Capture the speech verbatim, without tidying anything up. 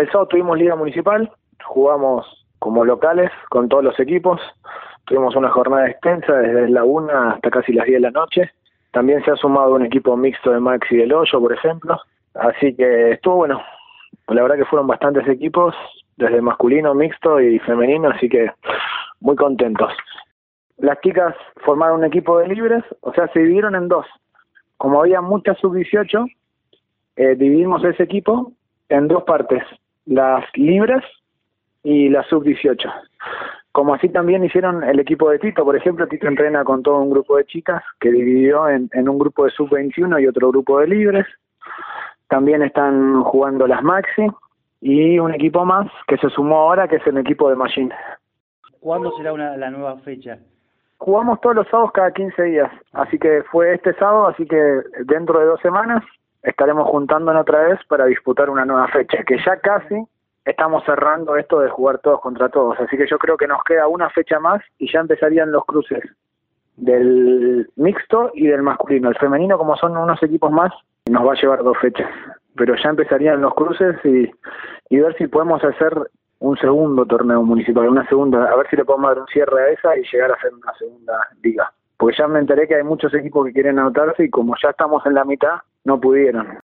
El sábado tuvimos Liga Municipal, jugamos como locales con todos los equipos, tuvimos una jornada extensa desde la una hasta casi las diez de la noche. También se ha sumado un equipo mixto de Maxi del Hoyo, por ejemplo, así que estuvo bueno. La verdad que fueron bastantes equipos, desde masculino, mixto y femenino, así que muy contentos. Las chicas formaron un equipo de libres, o sea, se dividieron en dos. Como había muchas sub dieciocho, eh, dividimos ese equipo en dos partes, las libres y las sub dieciocho. Como así también hicieron el equipo de Tito, por ejemplo, Tito entrena con todo un grupo de chicas que dividió en, en un grupo de sub veintiuno y otro grupo de libres. También están jugando las Maxi y un equipo más que se sumó ahora, que es el equipo de Machine. ¿Cuándo será una, la nueva fecha? Jugamos todos los sábados cada quince días, así que fue este sábado, así que dentro de dos semanas estaremos juntándonos otra vez para disputar una nueva fecha, que ya casi estamos cerrando esto de jugar todos contra todos, así que yo creo que nos queda una fecha más y ya empezarían los cruces del mixto y del masculino. El femenino, como son unos equipos más, nos va a llevar dos fechas, pero ya empezarían los cruces y, y ver si podemos hacer un segundo torneo municipal, una segunda, a ver si le podemos dar un cierre a esa y llegar a hacer una segunda liga. Porque ya me enteré que hay muchos equipos que quieren anotarse y como ya estamos en la mitad, no pudieron.